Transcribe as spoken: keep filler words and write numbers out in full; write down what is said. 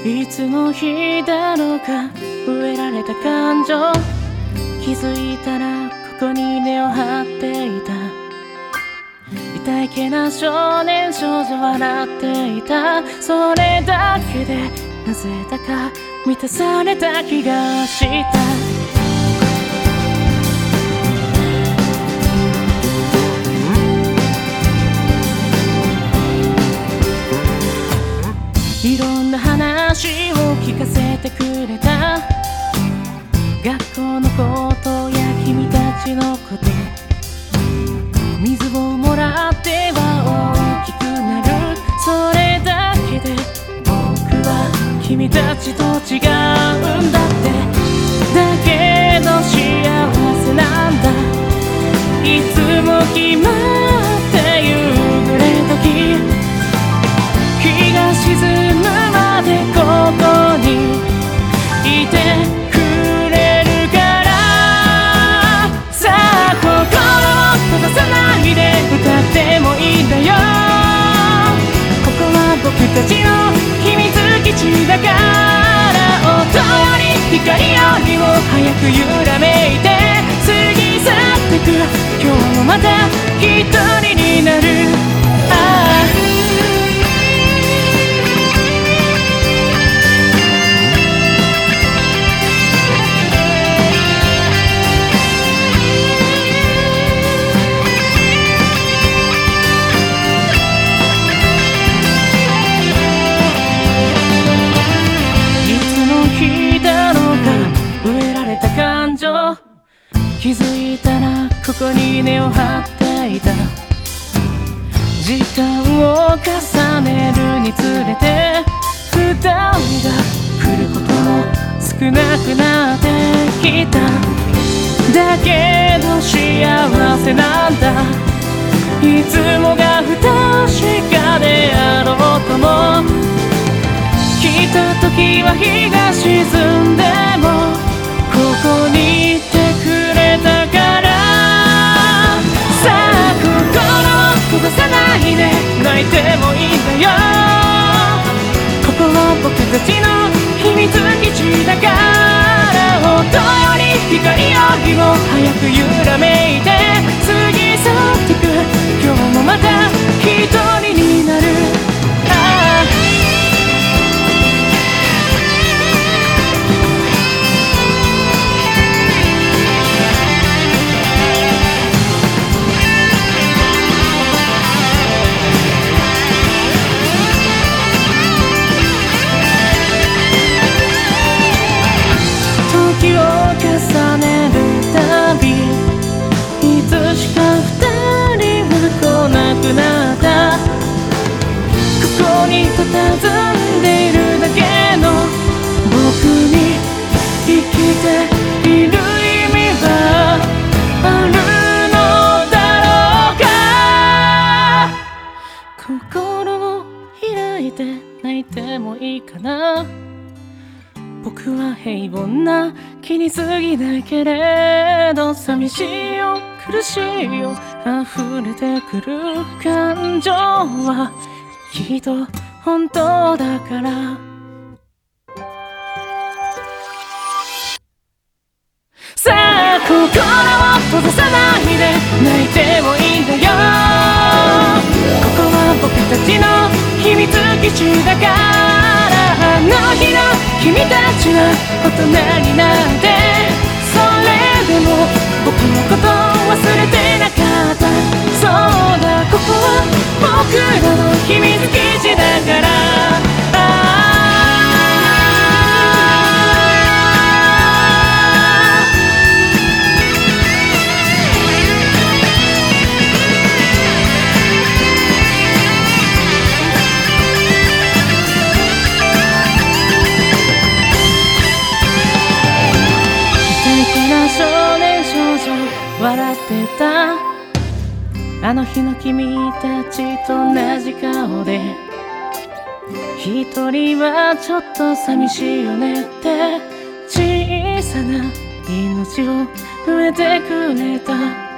いつの日だろうか植えられた感情、気づいたらここに根を張っていた。痛いけな少年少女笑っていた。それだけでなぜだか満たされた気がした。いろんな話を聞かせてくれた。学校のことや君たちのこと、水をもらっては大きくなる。それだけで僕は君たちと違うんだって。だけど幸せなんだ。いつも決まって夕暮れ時、日が沈むまでここにいてくれるから。さあ心を閉ざさないで歌ってもいいんだよ。ここは僕たちの秘密基地だから。音より光よりも早く揺らめいて過ぎ去ってく。今日もまた一人になる。ああ気づいたらここに根を張っていた。時間を重ねるにつれて負担が来ることも少なくなってきた。だけど幸せなんだ。いつもが不確かであろうとも、来た時は日が沈んでもここにいてくれたから。さあ心を閉ざさないで泣いてもいいんだよ。ここは僕たちの秘密基地だから。音より光よりも早く揺らめいて過ぎ去ってく。今日もまた一人になる。ああ時を重ねるたび、いつしか二人は来なくなった。ここに佇んでいるだけの僕に生きている意味はあるのだろうか。心を開いて泣いてもいいかな。僕は平凡な気に過ぎないけれど、寂しいよ苦しいよ溢れてくる感情はきっと本当だから。さあ心を閉ざさないで泣いてもいいんだよ。ここは僕たちの秘密基地だから。あの日の君たちは大人になって、それでも僕のことを忘れてなかった。そうだここは僕らの秘密基地だから。ああ笑ってた。あの日の君たちと同じ顔で、一人はちょっと寂しいよねって小さな命を植えてくれた。